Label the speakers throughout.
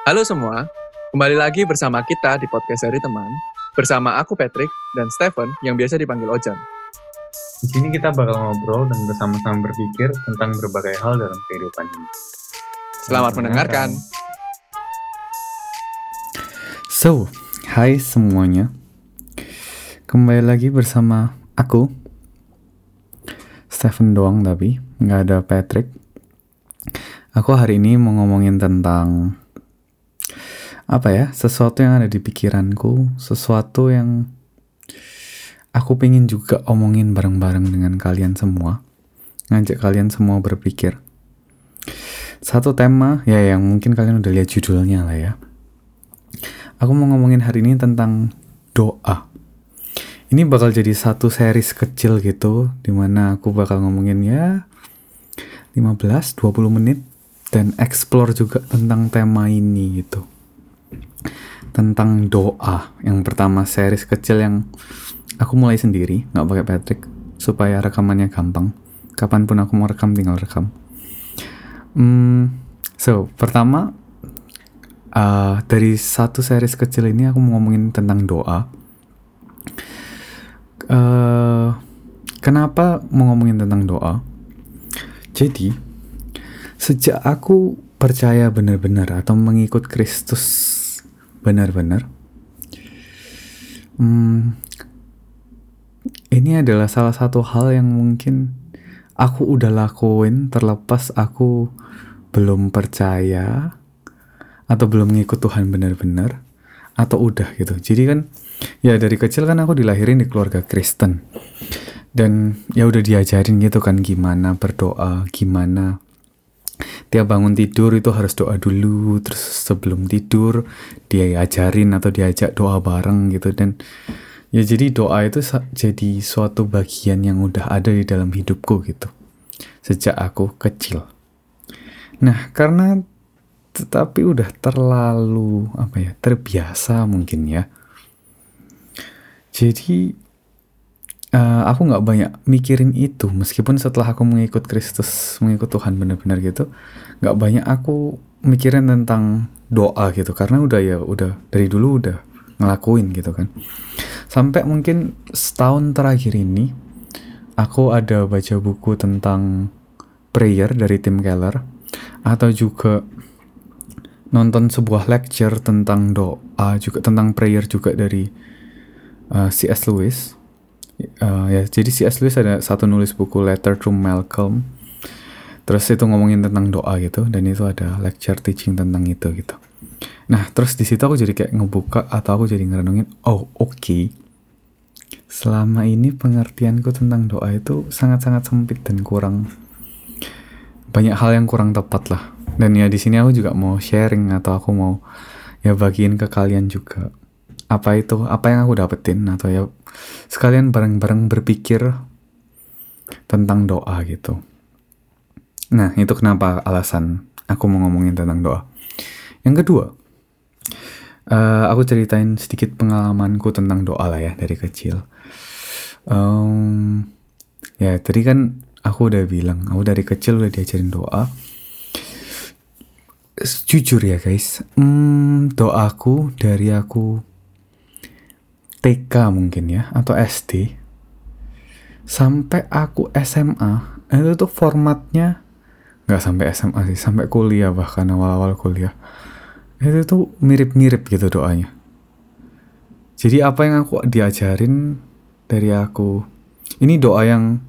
Speaker 1: Halo semua, kembali lagi bersama kita di podcast Seri Teman, bersama aku Patrick dan Stephen yang biasa dipanggil Ojan.
Speaker 2: Di sini kita bakal ngobrol dan bersama-sama berpikir tentang berbagai hal dalam kehidupan ini.
Speaker 1: Selamat mendengarkan.
Speaker 3: So, hai semuanya. Kembali lagi bersama aku, Stephen doang tapi nggak ada Patrick. Aku hari ini mau ngomongin tentang sesuatu yang ada di pikiranku, sesuatu yang aku pengen juga omongin bareng-bareng dengan kalian semua, ngajak kalian semua berpikir. Satu tema ya yang mungkin kalian udah lihat judulnya lah ya. Aku mau ngomongin hari ini tentang doa. Ini bakal jadi satu series kecil gitu, dimana aku bakal ngomongin ya 15-20 menit dan explore juga tentang tema ini gitu. Tentang doa. Yang pertama series kecil yang aku mulai sendiri, gak pakai Patrick, supaya rekamannya gampang. Kapanpun aku mau rekam, tinggal rekam. Pertama, dari satu series kecil ini aku mau ngomongin tentang doa. Kenapa mau ngomongin tentang doa? Jadi, sejak aku percaya benar-benar atau mengikut Kristus benar-benar, ini adalah salah satu hal yang mungkin aku udah lakuin terlepas aku belum percaya atau belum ngikut Tuhan benar-benar atau udah gitu. Jadi kan ya dari kecil kan aku dilahirin di keluarga Kristen dan ya udah diajarin gitu kan gimana berdoa, gimana tiap bangun tidur itu harus doa dulu, terus sebelum tidur dia ajarin atau diajak doa bareng gitu. Dan ya jadi doa itu jadi suatu bagian yang udah ada di dalam hidupku gitu sejak aku kecil. Nah karena tetapi udah terlalu terbiasa mungkin ya, jadi aku nggak banyak mikirin itu. Meskipun setelah aku mengikut Kristus, mengikut Tuhan benar-benar gitu, nggak banyak aku mikirin tentang doa gitu, karena udah dari dulu udah ngelakuin gitu kan. Sampai mungkin setahun terakhir ini aku ada baca buku tentang prayer dari Tim Keller, atau juga nonton sebuah lecture tentang doa juga, tentang prayer juga dari C.S. Lewis. Jadi C.S. Lewis ada satu nulis buku Letter to Malcolm, terus itu ngomongin tentang doa gitu, dan itu ada lecture teaching tentang itu gitu. Nah terus di situ aku jadi kayak ngebuka atau aku jadi ngerenungin, oke. Selama ini pengertianku tentang doa itu sangat-sangat sempit dan kurang, banyak hal yang kurang tepat lah. Dan ya di sini aku juga mau sharing atau aku mau ya bagiin ke kalian juga apa yang aku dapetin, atau ya sekalian bareng-bareng berpikir tentang doa gitu. Nah itu kenapa alasan aku mau ngomongin tentang doa. Yang kedua, aku ceritain sedikit pengalamanku tentang doa lah ya dari kecil. Ya tadi kan aku udah bilang, aku dari kecil udah diajarin doa. Jujur ya guys, doaku dari aku TK mungkin ya, atau SD sampai aku SMA, itu tuh formatnya nggak sampai SMA sih, sampai kuliah, bahkan awal-awal kuliah itu tuh mirip-mirip gitu doanya. Jadi apa yang aku diajarin dari aku, ini doa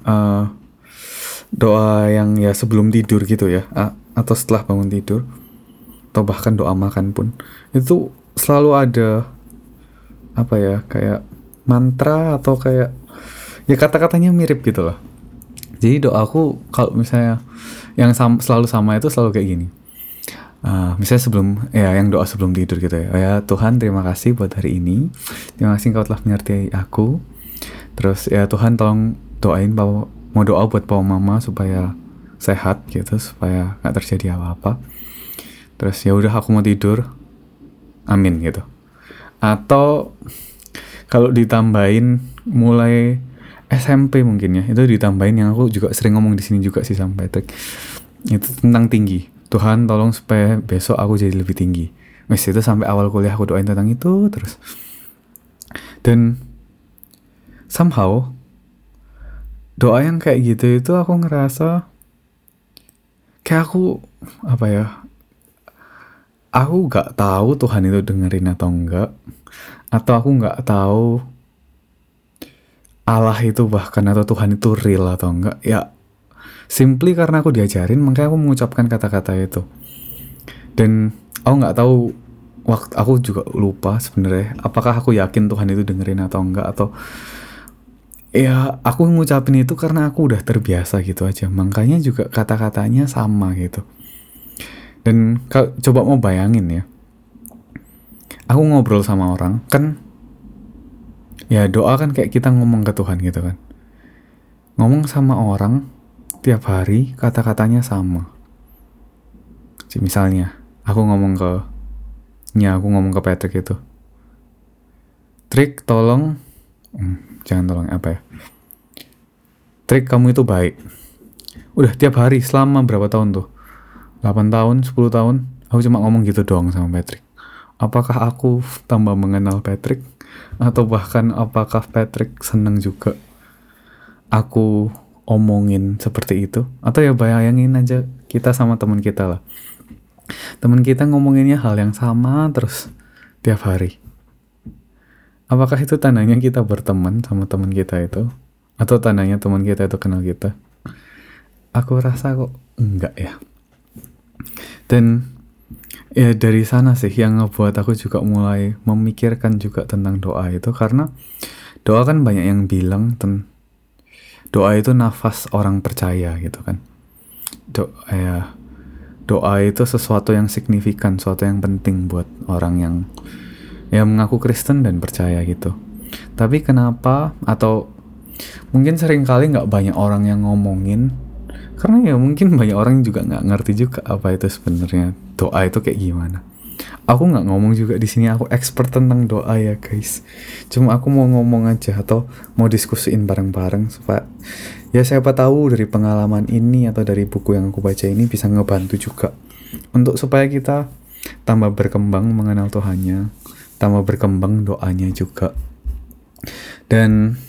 Speaker 3: yang ya sebelum tidur gitu ya, atau setelah bangun tidur, atau bahkan doa makan pun, itu selalu ada kayak mantra atau kayak ya kata-katanya mirip gitu loh. Jadi doaku kalau misalnya yang selalu sama itu selalu kayak gini. Misalnya yang doa sebelum tidur gitu ya. Ya Tuhan, terima kasih buat hari ini. Terima kasih Engkau telah menyertai aku. Terus ya Tuhan, tolong doain mau doa buat papa mama supaya sehat gitu, supaya nggak terjadi apa-apa. Terus ya udah aku mau tidur. Amin gitu. Atau kalau ditambahin mulai SMP mungkin ya, itu ditambahin yang aku juga sering ngomong di sini juga sih sama Patrick. Itu tentang tinggi. Tuhan tolong supaya besok aku jadi lebih tinggi. Wis itu sampai awal kuliah aku doain tentang itu terus. Dan somehow doa yang kayak gitu itu aku ngerasa kayak aku apa ya? Aku nggak tahu Tuhan itu dengerin atau enggak, atau aku nggak tahu Allah itu bahkan atau Tuhan itu real atau enggak. Ya simply karena aku diajarin makanya aku mengucapkan kata-kata itu. Dan aku nggak tahu waktu aku juga lupa sebenarnya apakah aku yakin Tuhan itu dengerin atau enggak, atau ya aku ngucapin itu karena aku udah terbiasa gitu aja, makanya juga kata-katanya sama gitu. Dan coba mau bayangin ya, aku ngobrol sama orang kan, ya doa kan kayak kita ngomong ke Tuhan gitu kan, ngomong sama orang tiap hari kata-katanya sama. Misalnya aku ngomong ke Patrick itu, Trik tolong jangan tolong apa ya, Trik kamu itu baik. Udah tiap hari selama berapa tahun tuh, 8 tahun, 10 tahun aku cuma ngomong gitu doang sama Patrick. Apakah aku tambah mengenal Patrick, atau bahkan apakah Patrick seneng juga aku omongin seperti itu? Atau ya bayangin aja kita sama teman kita lah, teman kita ngomonginnya hal yang sama terus tiap hari. Apakah itu tandanya kita berteman sama teman kita itu? Atau tandanya teman kita itu kenal kita? Aku rasa kok enggak ya. Dan ya dari sana sih yang ngebuat aku juga mulai memikirkan juga tentang doa itu. Karena doa kan banyak yang bilang doa itu nafas orang percaya gitu kan. Doa itu sesuatu yang signifikan, sesuatu yang penting buat orang yang mengaku Kristen dan percaya gitu. Tapi kenapa, atau mungkin seringkali nggak banyak orang yang ngomongin, karena ya mungkin banyak orang juga nggak ngerti juga apa itu sebenarnya doa itu kayak gimana. Aku nggak ngomong juga di sini aku expert tentang doa ya guys. Cuma aku mau ngomong aja atau mau diskusiin bareng-bareng supaya ya siapa tahu dari pengalaman ini atau dari buku yang aku baca ini bisa ngebantu juga untuk supaya kita tambah berkembang mengenal Tuhannya, tambah berkembang doanya juga. Dan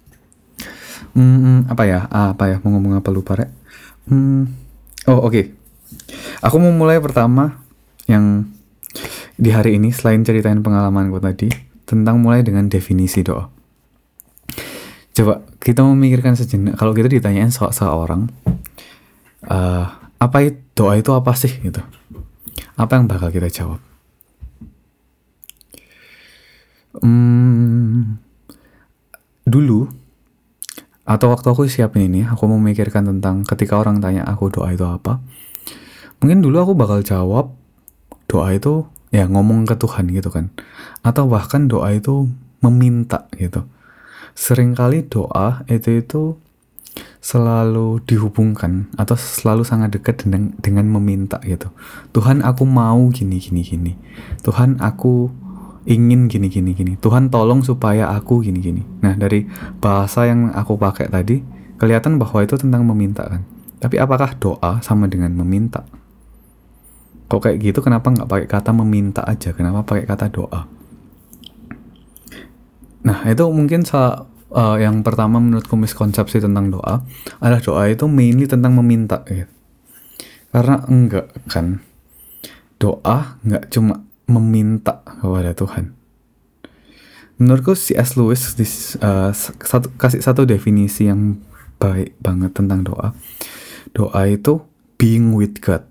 Speaker 3: apa ya mau ngomong apa lupa rek. Oke. Aku mau mulai pertama yang di hari ini, selain ceritain pengalamanku tadi, tentang mulai dengan definisi doa. Coba kita memikirkan sejenak, kalau kita ditanyain seorang doa itu apa sih gitu, apa yang bakal kita jawab? Dulu atau waktu aku siapin ini, aku memikirkan tentang ketika orang tanya aku doa itu apa, mungkin dulu aku bakal jawab doa itu ya ngomong ke Tuhan gitu kan, atau bahkan doa itu meminta gitu. Seringkali doa itu selalu dihubungkan atau selalu sangat dekat dengan meminta gitu. Tuhan aku mau gini. Tuhan aku ingin gini. Tuhan tolong supaya aku gini. Nah dari bahasa yang aku pakai tadi kelihatan bahwa itu tentang meminta kan. Tapi apakah doa sama dengan meminta? Kok kayak gitu kenapa nggak pakai kata meminta aja? Kenapa pakai kata doa? Nah itu mungkin yang pertama menurutku miskonsepsi tentang doa adalah doa itu mainly tentang meminta gitu. Karena enggak kan, doa nggak cuma meminta kepada Tuhan. Menurutku C.S. Lewis kasih satu definisi yang baik banget tentang doa. Doa itu being with God.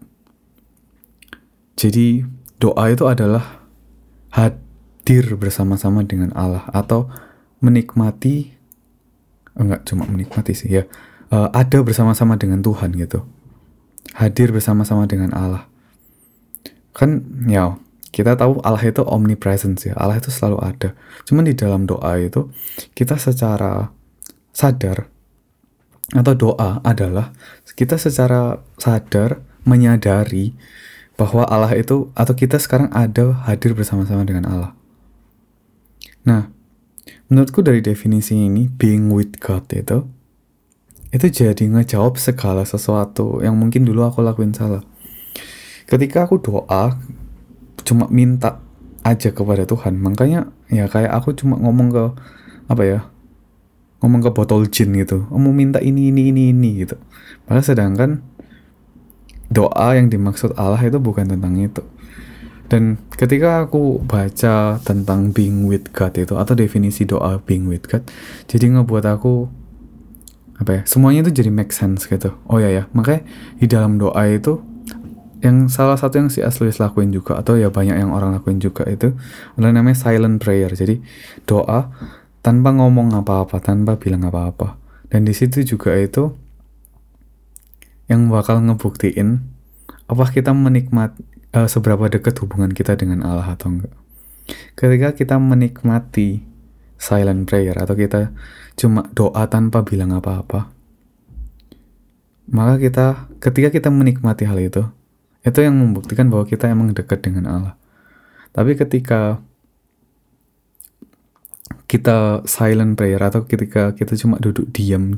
Speaker 3: Jadi doa itu adalah hadir bersama-sama dengan Allah, atau menikmati, enggak cuma menikmati sih ya, ada bersama-sama dengan Tuhan gitu, hadir bersama-sama dengan Allah. Kan ya kita tahu Allah itu omnipresence ya, Allah itu selalu ada. Cuman di dalam doa itu kita secara sadar, atau doa adalah kita secara sadar menyadari bahwa Allah itu, atau kita sekarang ada hadir bersama-sama dengan Allah. Nah, menurutku dari definisi ini, being with God itu jadi ngejawab segala sesuatu yang mungkin dulu aku lakuin salah. Ketika aku doa, cuma minta aja kepada Tuhan. Makanya ya kayak aku cuma ngomong ke ngomong ke botol jin gitu, mau minta ini gitu. Padahal sedangkan doa yang dimaksud Allah itu bukan tentang itu. Dan ketika aku baca tentang being with God itu, atau definisi doa being with God, jadi ngebuat aku semuanya itu jadi make sense gitu. Oh ya, makanya di dalam doa itu, yang salah satu yang si Asluis lakuin juga, atau ya banyak yang orang lakuin juga, itu adalah namanya silent prayer. Jadi doa tanpa ngomong apa-apa, tanpa bilang apa-apa. Dan di situ juga itu yang bakal ngebuktiin apa kita seberapa dekat hubungan kita dengan Allah atau enggak. Ketika kita menikmati silent prayer, atau kita cuma doa tanpa bilang apa-apa, maka ketika kita menikmati hal itu yang membuktikan bahwa kita emang dekat dengan Allah. Tapi ketika kita silent prayer, atau ketika kita cuma duduk diam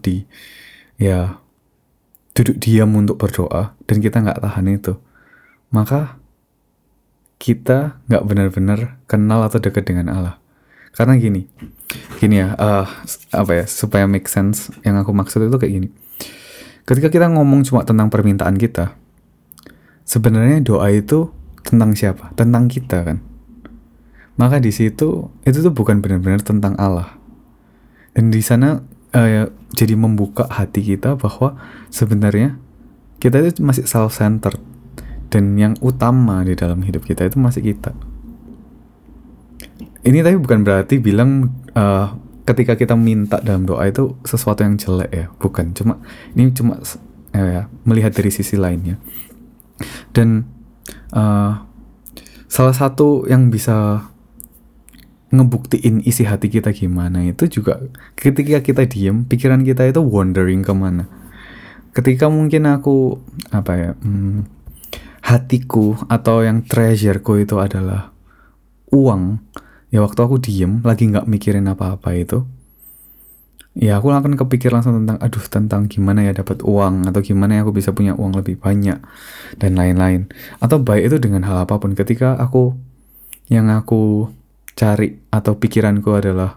Speaker 3: untuk berdoa, dan kita nggak tahan itu, maka kita nggak benar-benar kenal atau dekat dengan Allah. Karena gini ya, supaya make sense, yang aku maksud itu kayak gini. Ketika kita ngomong cuma tentang permintaan kita, sebenarnya doa itu tentang siapa? Tentang kita kan. Maka di situ itu tuh bukan benar-benar tentang Allah. Dan di sana jadi membuka hati kita bahwa sebenarnya kita itu masih self-centered, dan yang utama di dalam hidup kita itu masih kita. Ini tapi bukan berarti bilang ketika kita minta dalam doa itu sesuatu yang jelek ya, bukan. Ini cuma melihat dari sisi lainnya. Dan salah satu yang bisa ngebuktiin isi hati kita gimana itu juga ketika kita diem, pikiran kita itu wandering kemana. Ketika mungkin aku hatiku atau yang treasureku itu adalah uang, ya waktu aku diem lagi nggak mikirin apa-apa itu, ya aku akan kepikir langsung tentang gimana ya dapat uang, atau gimana ya aku bisa punya uang lebih banyak, dan lain-lain. Atau baik itu dengan hal apapun, ketika yang aku cari atau pikiranku adalah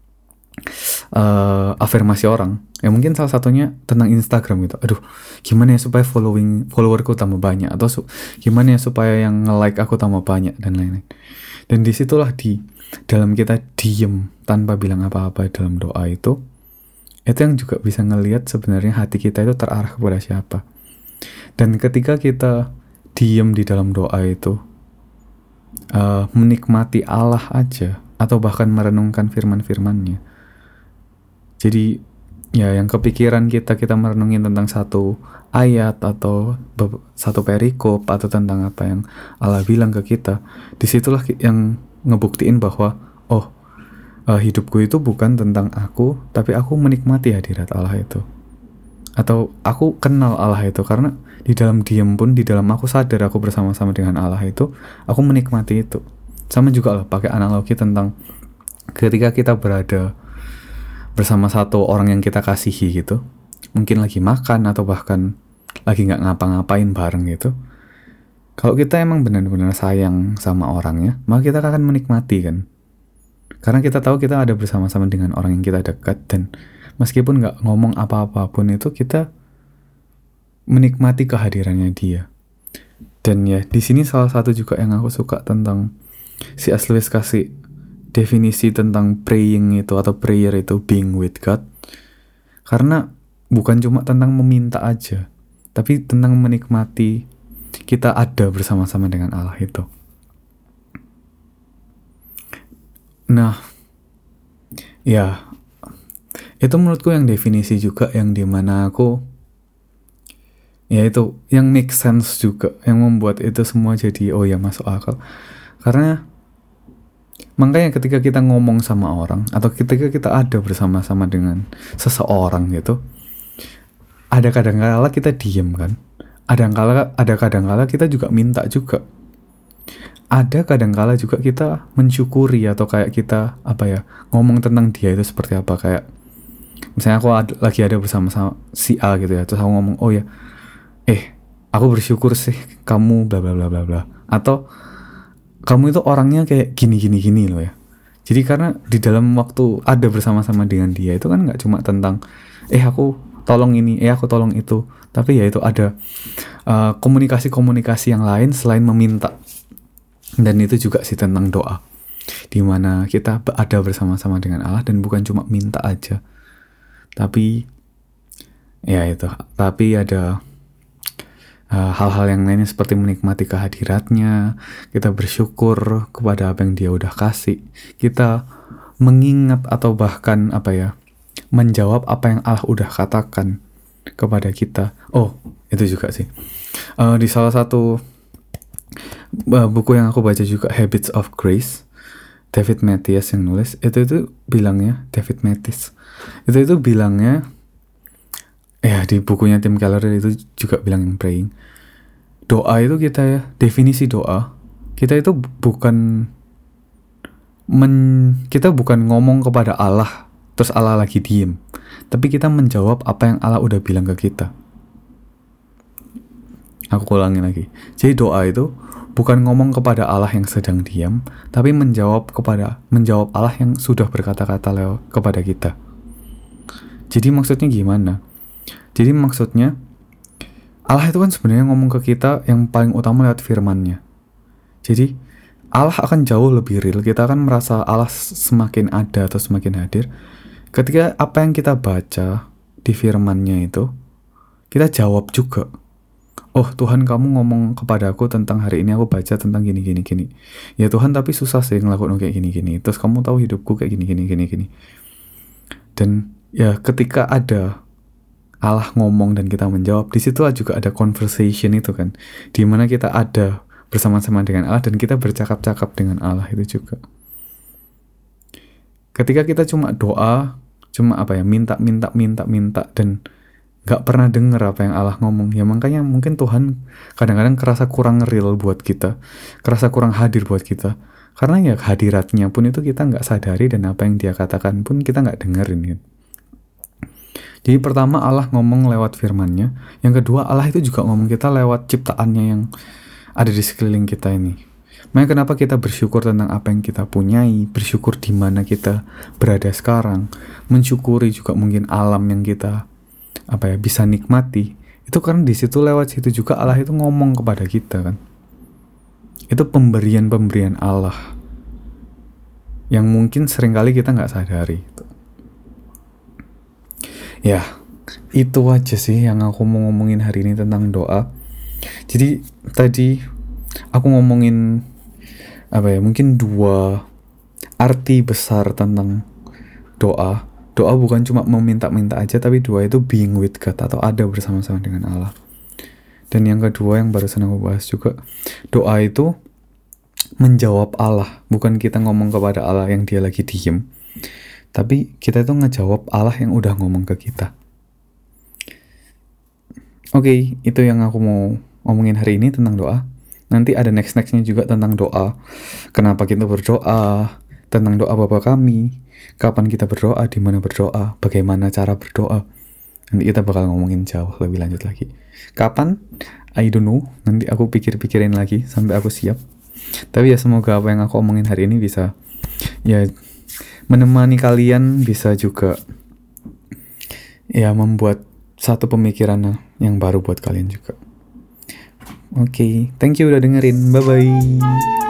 Speaker 3: afirmasi orang, ya mungkin salah satunya tentang Instagram gitu. Gimana ya supaya followerku tambah banyak, atau gimana ya supaya yang nge-like aku tambah banyak, dan lain-lain. Dan disitulah di dalam kita diem tanpa bilang apa-apa dalam doa itu yang juga bisa ngelihat sebenarnya hati kita itu terarah kepada siapa. Dan ketika kita diem di dalam doa itu, menikmati Allah aja, atau bahkan merenungkan firman-firmannya, jadi ya yang kepikiran kita merenungin tentang satu ayat atau satu perikop, atau tentang apa yang Allah bilang ke kita, disitulah yang ngebuktiin bahwa hidupku itu bukan tentang aku, tapi aku menikmati hadirat Allah itu, atau aku kenal Allah itu. Karena di dalam diam pun, di dalam aku sadar aku bersama-sama dengan Allah itu, aku menikmati itu. Sama juga lah pakai analogi tentang ketika kita berada bersama satu orang yang kita kasihi gitu, mungkin lagi makan atau bahkan lagi nggak ngapa-ngapain bareng gitu. Kalau kita emang benar-benar sayang sama orangnya, maka kita akan menikmati kan. Karena kita tahu kita ada bersama-sama dengan orang yang kita dekat, dan meskipun nggak ngomong apa-apa pun itu, kita menikmati kehadirannya dia. Dan ya di sini salah satu juga yang aku suka tentang si Asluis kasih definisi tentang praying itu, atau prayer itu being with God. Karena bukan cuma tentang meminta aja, tapi tentang menikmati kita ada bersama-sama dengan Allah itu. Nah, ya itu menurutku yang definisi juga, yang dimana aku ya itu yang make sense juga, yang membuat itu semua jadi masuk akal. Karena makanya ketika kita ngomong sama orang, atau ketika kita ada bersama-sama dengan seseorang gitu, ada kadang-kala kita diem kan, ada kadang-kala kita juga minta juga, ada kadang-kala juga kita mensyukuri, atau kayak kita ngomong tentang dia itu seperti apa. Kayak misalnya aku lagi ada bersama-sama si A gitu ya, terus aku ngomong aku bersyukur sih kamu bla bla bla bla bla, atau kamu itu orangnya kayak gini loh ya. Jadi karena di dalam waktu ada bersama-sama dengan dia itu kan nggak cuma tentang aku tolong ini, aku tolong itu, tapi ya itu ada komunikasi-komunikasi yang lain selain meminta. Dan itu juga sih tentang doa, dimana kita ada bersama-sama dengan Allah dan bukan cuma minta aja, tapi ya itu, tapi ada hal-hal yang lainnya seperti menikmati kehadiratnya, kita bersyukur kepada apa yang dia udah kasih, kita mengingat atau bahkan menjawab apa yang Allah udah katakan kepada kita. Oh, itu juga sih. Di salah satu buku yang aku baca juga, Habits of Grace, David Matthias yang nulis, itu bilangnya, David Matthias, itu bilangnya, di bukunya Tim Keller itu juga bilang yang praying. Doa itu definisi doa, kita itu kita bukan ngomong kepada Allah, terus Allah lagi diem. Tapi kita menjawab apa yang Allah udah bilang ke kita. Aku ulangin lagi. Jadi doa itu bukan ngomong kepada Allah yang sedang diam, tapi menjawab Allah yang sudah berkata-kata kepada kita. Jadi maksudnya gimana? Jadi maksudnya Allah itu kan sebenarnya ngomong ke kita yang paling utama lewat firman-Nya. Jadi Allah akan jauh lebih real. Kita akan merasa Allah semakin ada atau semakin hadir ketika apa yang kita baca di firman-Nya itu kita jawab juga. Oh Tuhan, kamu ngomong kepada aku tentang hari ini, aku baca tentang gini. Ya Tuhan, tapi susah sih ngelakuin kayak gini. Terus kamu tahu hidupku kayak gini. Dan ya ketika ada Allah ngomong dan kita menjawab, di situ juga ada conversation itu kan, di mana kita ada bersama-sama dengan Allah dan kita bercakap-cakap dengan Allah itu juga. Ketika kita cuma doa, cuma minta dan gak pernah dengar apa yang Allah ngomong, ya makanya mungkin Tuhan kadang-kadang kerasa kurang real buat kita, kerasa kurang hadir buat kita, karena ya hadiratnya pun itu kita gak sadari, dan apa yang dia katakan pun kita gak dengerin gitu. Jadi pertama Allah ngomong lewat firman-Nya, yang kedua Allah itu juga ngomong kita lewat ciptaannya yang ada di sekeliling kita ini. Makanya kenapa kita bersyukur tentang apa yang kita punyai, bersyukur di mana kita berada sekarang, mensyukuri juga mungkin alam yang kita bisa nikmati. Itu karena di situ, lewat situ juga Allah itu ngomong kepada kita kan. Itu pemberian Allah yang mungkin seringkali kita nggak sadari. Ya, itu aja sih yang aku mau ngomongin hari ini tentang doa. Jadi tadi aku ngomongin mungkin 2 arti besar tentang doa. Doa bukan cuma meminta-minta aja, tapi doa itu being with God atau ada bersama-sama dengan Allah. Dan yang kedua yang barusan aku bahas juga, doa itu menjawab Allah, bukan kita ngomong kepada Allah yang dia lagi diem, tapi kita itu ngejawab Allah yang udah ngomong ke kita. Oke, itu yang aku mau ngomongin hari ini tentang doa. Nanti ada nextnya juga tentang doa. Kenapa kita berdoa, tentang doa Bapa kami, kapan kita berdoa, di mana berdoa, bagaimana cara berdoa. Nanti kita bakal ngomongin jauh lebih lanjut lagi. Kapan? I don't know. Nanti aku pikir-pikirin lagi sampai aku siap. Tapi ya semoga apa yang aku omongin hari ini bisa menemani kalian, bisa juga membuat satu pemikiran yang baru buat kalian juga. Oke, thank you udah dengerin. Bye-bye.